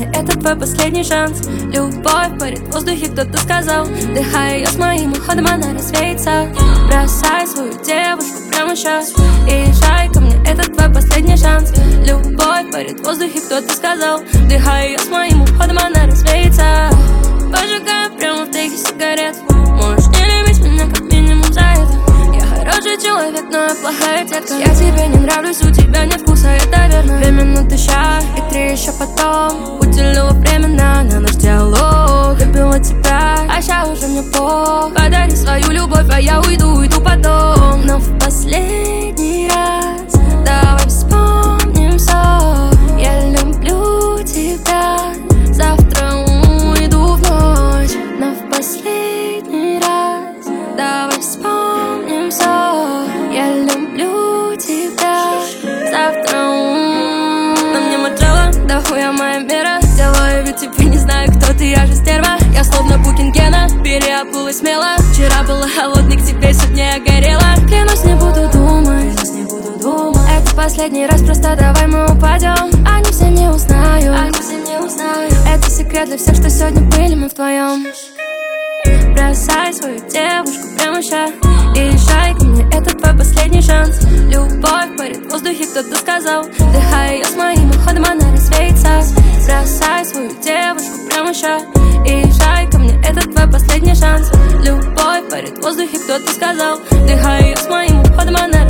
мне, это твой последний шанс. Любовь парит в воздухе, кто-то сказал. Вдыхай ее с моим уходом, она развеется. Бросай свою девушку прямо сейчас и езжай ко мне, это твой последний шанс. Любовь парит в воздухе, кто-то сказал. Вдыхай ее с моим уходом, она развеется. Поджигаю прямо в треке сигарет. Можешь не любить меня как минимум за это. Я хороший человек, но я плохая тетка. Я тебе не нравлюсь, у тебя нет вкуса, это верно. 2 минуты щас и 3 еще потом. Уделила временно на наш диалог. Любила тебя, а ща уже мне пох. Подари свою любовь, а я уйду потом. Но в последний раз давай вспомним все. Я люблю тебя. Завтра уйду в ночь. Но в последний раз давай вспомним все. Я люблю тебя. Завтра на мне материала, да хуя моя мера. Делаю вид, типа не знаю, кто ты, я же стерва. Я словно Букингена, переобулась смело. Вчера была холодной, к тебе сегодня я горела. Клянусь, не буду думать. Это последний раз, просто давай мы упадем. Они все не узнают. Это секрет для всех, что сегодня были мы вдвоем. Бросай свою девушку прямо ща и езжай ко мне, это твой последний шанс. Любовь парит в воздухе, кто-то сказал. Вдыхай ее с моим уходом, она развеется. Бросай свою девушку прямо ща и езжай ко мне, это твой последний шанс. Любовь парит в воздухе, кто-то сказал. Вдыхай ее с моим уходом, она